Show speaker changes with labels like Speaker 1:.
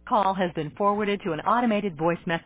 Speaker 1: call has been forwarded to an automated voice message.